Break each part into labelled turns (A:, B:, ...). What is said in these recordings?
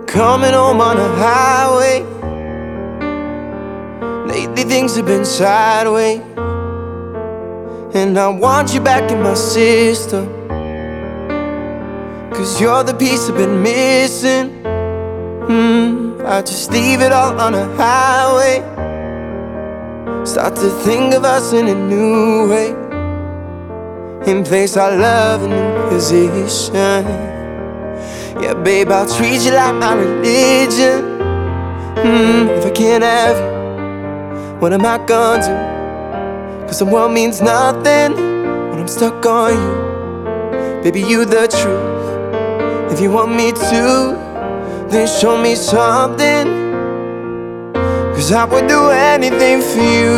A: coming home on a highway. Lately things have been sideways, and I want you back in my system, 'cause you're the piece I've been missing. I just leave it all on a highway, start to think of us in a new way, and place our love in a new position. Yeah, babe, I'll treat you like my religion. If I can't have you, what am I gonna do? 'Cause the world means nothing when I'm stuck on you. Baby, you the truth. If you want me to, then show me something, 'cause I would do anything for you.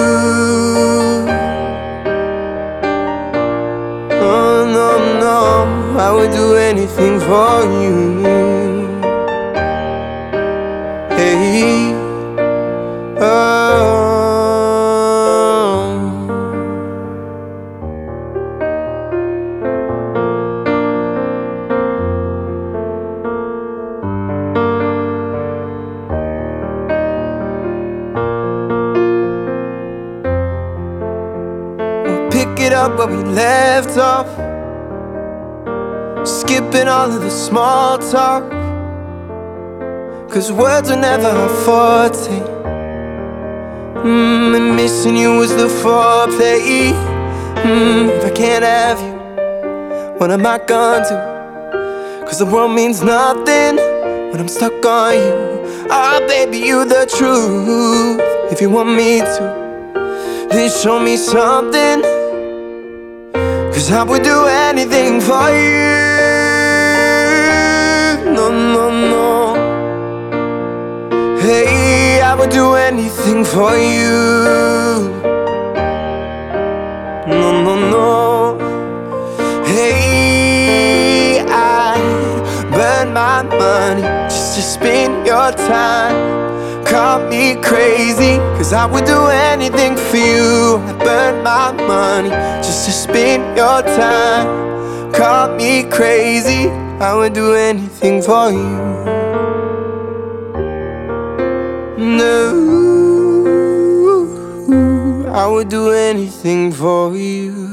A: Oh, no, no, I would do anything for you. Hey, oh. Pick it up where we left off, skipping all of the small talk, 'cause words are never our forte. And missing you was the foreplay. If I can't have you, what am I gonna do? 'Cause the world means nothing when I'm stuck on you. Ah, baby, you the truth. If you want me to, then show me something, 'cause I would do anything for you. No, no, no. Hey, I would do anything for you. No, no, no. Hey, I'd burn my money just to spend your time. Call me crazy, 'cause I would do anything for you. I burn my money just to spend your time. Call me crazy, I would do anything for you. No, I would do anything for you.